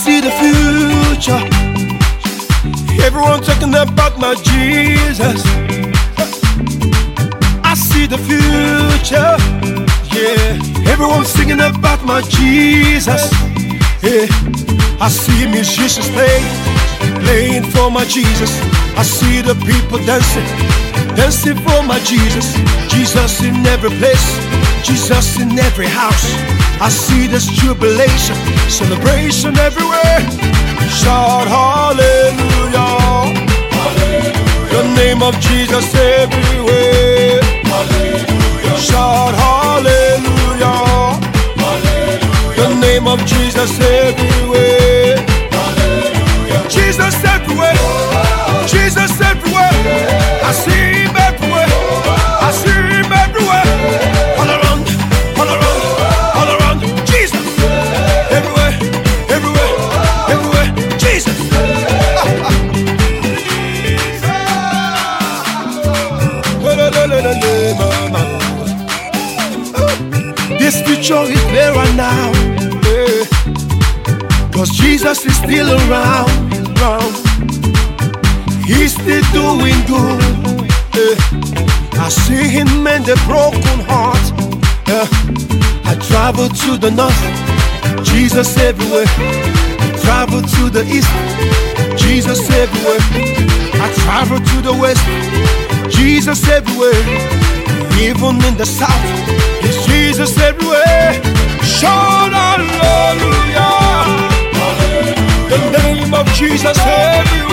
see the future. Everyone talking about my Jesus. I see the future. Yeah, everyone singing about my Jesus. Yeah, I see musicians playing for my Jesus. I see the people dancing for my Jesus. Jesus in every place, Jesus in every house. I see this jubilation, celebration everywhere. Shout hallelujah, hallelujah. The name of Jesus everywhere. Hallelujah. Shout hallelujah, hallelujah. The name of Jesus everywhere. Hallelujah. Jesus everywhere, Jesus everywhere. I see him everywhere, I see him everywhere. All around, all around, all around. Jesus everywhere, everywhere, everywhere. Jesus. This future is there right now, yeah. 'Cause Jesus is still around. He's still doing good, yeah. I see him mend the broken heart, yeah. I travel to the north, Jesus everywhere. I travel to the east, Jesus everywhere. I travel to the west, Jesus everywhere. Even in the south, it's Jesus everywhere. Shout hallelujah, hallelujah. The name of Jesus everywhere.